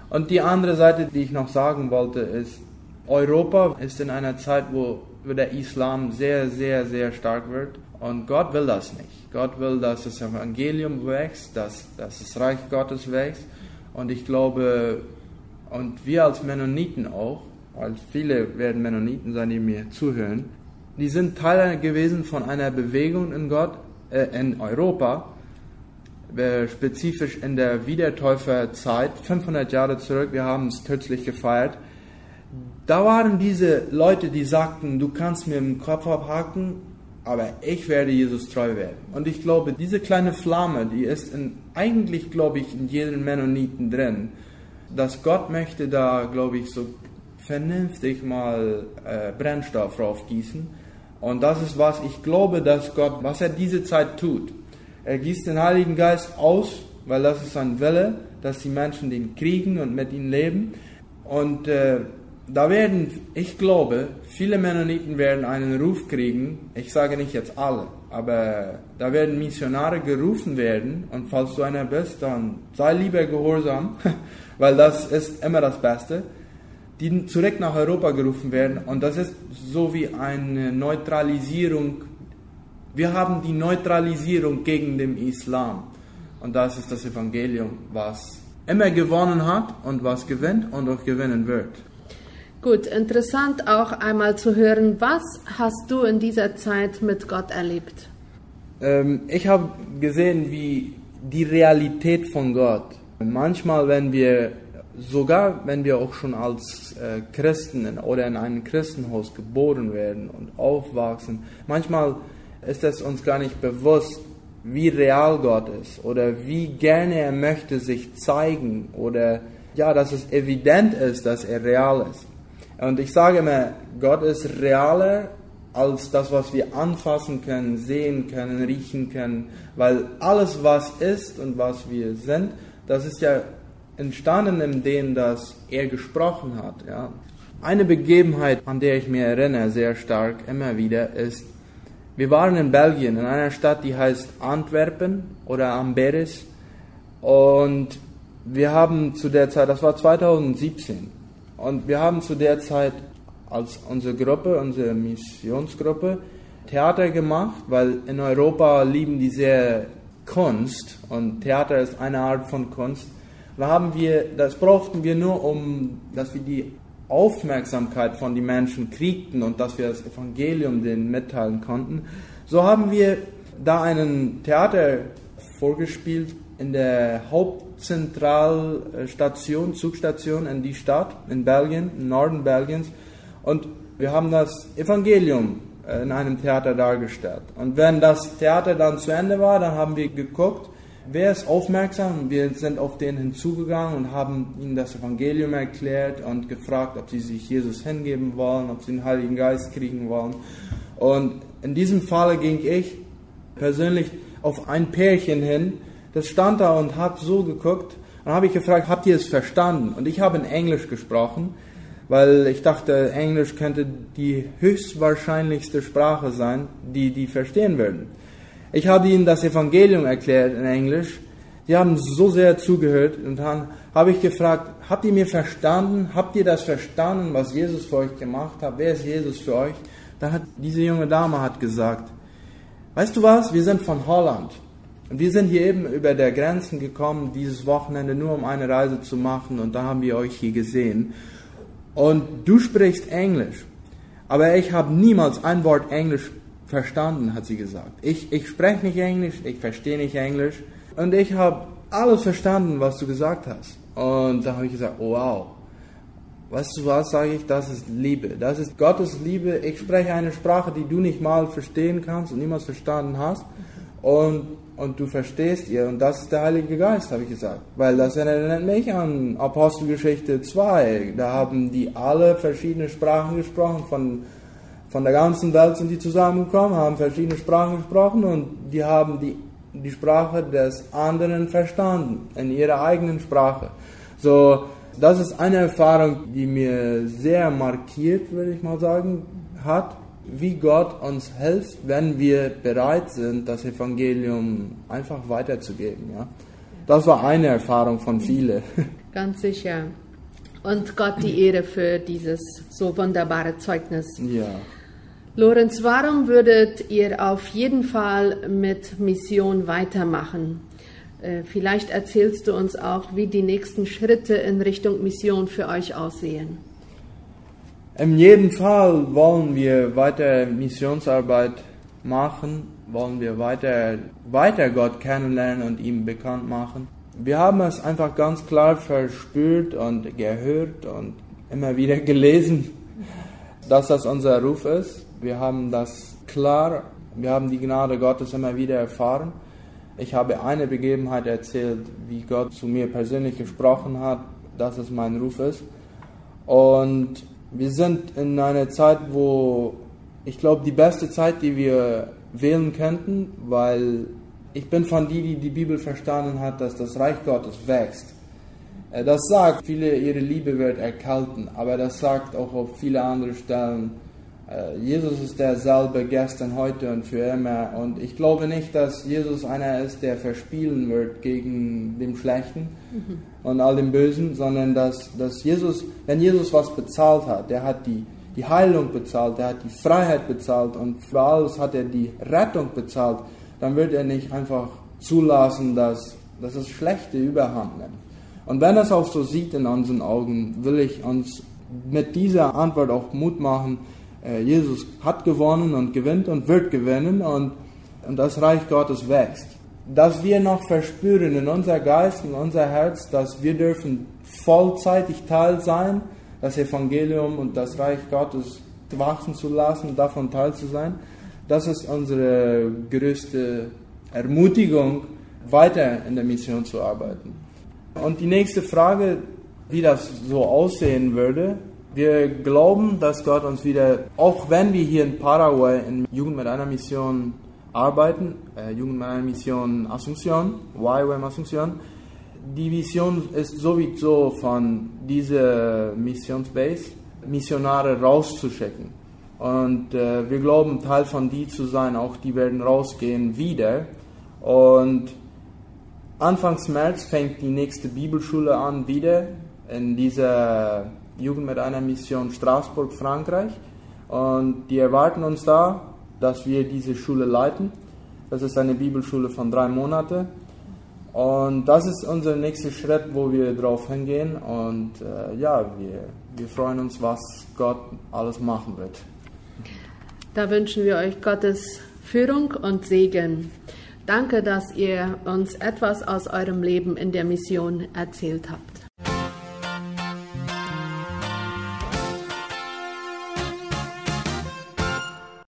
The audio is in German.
Und die andere Seite, die ich noch sagen wollte, ist, Europa ist in einer Zeit, wo der Islam sehr, sehr, sehr stark wird. Und Gott will das nicht. Gott will, dass das Evangelium wächst, dass das Reich Gottes wächst. Und ich glaube, und wir als Mennoniten auch, weil viele werden Mennoniten sein, die mir zuhören, die sind Teil gewesen von einer Bewegung in Europa, spezifisch in der Wiedertäuferzeit, 500 Jahre zurück, wir haben es kürzlich gefeiert. Da waren diese Leute, die sagten, du kannst mir den Kopf abhaken, aber ich werde Jesus treu werden. Und ich glaube, diese kleine Flamme, die ist eigentlich, glaube ich, in jedem Mennoniten drin, dass Gott möchte da, glaube ich, so vernünftig mal Brennstoff draufgießen. Und das ist, was ich glaube, dass Gott, was er diese Zeit tut. Er gießt den Heiligen Geist aus, weil das ist sein Wille, dass die Menschen den kriegen und mit ihm leben. Und da werden, ich glaube, viele Mennoniten werden einen Ruf kriegen, ich sage nicht jetzt alle, aber da werden Missionare gerufen werden, und falls du einer bist, dann sei lieber gehorsam, weil das ist immer das Beste, die zurück nach Europa gerufen werden, und das ist so wie eine Neutralisierung. Wir haben die Neutralisierung gegen den Islam, und das ist das Evangelium, was immer gewonnen hat und was gewinnt und auch gewinnen wird. Gut, interessant auch einmal zu hören, was hast du in dieser Zeit mit Gott erlebt? Ich habe gesehen, wie die Realität von Gott. Manchmal, wenn wir auch schon als Christen oder in einem Christenhaus geboren werden und aufwachsen, manchmal ist es uns gar nicht bewusst, wie real Gott ist oder wie gerne er möchte sich zeigen oder ja, dass es evident ist, dass er real ist. Und ich sage immer, Gott ist realer als das, was wir anfassen können, sehen können, riechen können, weil alles, was ist und was wir sind, das ist ja entstanden in dem, dass er gesprochen hat. Ja. Eine Begebenheit, an der ich mich erinnere, sehr stark immer wieder, ist, wir waren in Belgien, in einer Stadt, die heißt Antwerpen oder Amberes, und wir haben zu der Zeit, das war 2017, und wir haben zu der Zeit als unsere Missionsgruppe, Theater gemacht, weil in Europa lieben die sehr Kunst, und Theater ist eine Art von Kunst. Das brauchten wir nur, dass wir die Aufmerksamkeit von den Menschen kriegten und dass wir das Evangelium denen mitteilen konnten. So haben wir da einen Theater vorgespielt in der Hauptzentralstation, Zugstation in die Stadt, in Belgien, im Norden Belgiens. Und wir haben das Evangelium in einem Theater dargestellt. Und wenn das Theater dann zu Ende war, dann haben wir geguckt, wer ist aufmerksam. Wir sind auf den hinzugegangen und haben ihnen das Evangelium erklärt und gefragt, ob sie sich Jesus hingeben wollen, ob sie den Heiligen Geist kriegen wollen. Und in diesem Falle ging ich persönlich auf ein Pärchen hin, das stand da und hat so geguckt. Dann habe ich gefragt, habt ihr es verstanden? Und ich habe in Englisch gesprochen, weil ich dachte, Englisch könnte die höchstwahrscheinlichste Sprache sein, die verstehen würden. Ich habe ihnen das Evangelium erklärt in Englisch. Sie haben so sehr zugehört, und dann habe ich gefragt, habt ihr mir verstanden? Habt ihr das verstanden, was Jesus für euch gemacht hat? Wer ist Jesus für euch? Da hat diese junge Dame gesagt, weißt du was, wir sind von Holland. Und wir sind hier eben über der Grenzen gekommen, dieses Wochenende nur um eine Reise zu machen, und da haben wir euch hier gesehen. Und du sprichst Englisch, aber ich habe niemals ein Wort Englisch verstanden, hat sie gesagt. Ich spreche nicht Englisch, ich verstehe nicht Englisch, und ich habe alles verstanden, was du gesagt hast. Und da habe ich gesagt, oh, wow, weißt du was, sage ich, das ist Liebe, das ist Gottes Liebe. Ich spreche eine Sprache, die du nicht mal verstehen kannst und niemals verstanden hast, und du verstehst ihr, und das ist der Heilige Geist, habe ich gesagt. Weil das erinnert mich an Apostelgeschichte 2. Da haben die alle verschiedene Sprachen gesprochen, von der ganzen Welt sind die zusammengekommen, haben verschiedene Sprachen gesprochen, und die haben die Sprache des anderen verstanden, in ihrer eigenen Sprache. So, das ist eine Erfahrung, die mir sehr markiert, würde ich mal sagen, hat, wie Gott uns hilft, wenn wir bereit sind, das Evangelium einfach weiterzugeben. Ja? Das war eine Erfahrung von vielen. Ganz sicher. Und Gott die Ehre für dieses so wunderbare Zeugnis. Ja. Lorenz, warum würdet ihr auf jeden Fall mit Mission weitermachen? Vielleicht erzählst du uns auch, wie die nächsten Schritte in Richtung Mission für euch aussehen. In jedem Fall wollen wir weiter Missionsarbeit machen, wollen wir weiter Gott kennenlernen und ihm bekannt machen. Wir haben es einfach ganz klar verspürt und gehört und immer wieder gelesen, dass das unser Ruf ist. Wir haben das klar, wir haben die Gnade Gottes immer wieder erfahren. Ich habe eine Begebenheit erzählt, wie Gott zu mir persönlich gesprochen hat, dass es mein Ruf ist. Und wir sind in einer Zeit, wo ich glaube, die beste Zeit, die wir wählen könnten, weil ich bin von denen, die die Bibel verstanden hat, dass das Reich Gottes wächst. Das sagt, viele ihre Liebe wird erkalten, aber das sagt auch auf viele andere Stellen, Jesus ist derselbe gestern, heute und für immer. Und ich glaube nicht, dass Jesus einer ist, der verspielen wird gegen dem Schlechten und all dem Bösen, sondern dass Jesus, wenn Jesus was bezahlt hat, der hat die Heilung bezahlt, der hat die Freiheit bezahlt und für alles hat er die Rettung bezahlt, dann wird er nicht einfach zulassen, dass das Schlechte überhand nimmt. Und wenn er es auch so sieht in unseren Augen, will ich uns mit dieser Antwort auch Mut machen. Jesus hat gewonnen und gewinnt und wird gewinnen und das Reich Gottes wächst. Dass wir noch verspüren in unser Geist, in unser Herz, dass wir dürfen vollzeitig Teil sein, das Evangelium und das Reich Gottes wachsen zu lassen, davon Teil zu sein, das ist unsere größte Ermutigung, weiter in der Mission zu arbeiten. Und die nächste Frage, wie das so aussehen würde. Wir glauben, dass Gott uns wieder, auch wenn wir hier in Paraguay in Jugend mit einer Mission arbeiten, Jugend mit einer Mission Asunción, YWAM Asunción, die Vision ist sowieso von dieser Missionsbase, Missionare rauszuschicken. Und wir glauben, Teil von die zu sein, auch die werden rausgehen wieder. Und Anfangs März fängt die nächste Bibelschule an, wieder in dieser Jugend mit einer Mission Straßburg, Frankreich. Und die erwarten uns da, dass wir diese Schule leiten. Das ist eine Bibelschule von 3 Monaten. Und das ist unser nächster Schritt, wo wir drauf hingehen. Und wir freuen uns, was Gott alles machen wird. Da wünschen wir euch Gottes Führung und Segen. Danke, dass ihr uns etwas aus eurem Leben in der Mission erzählt habt.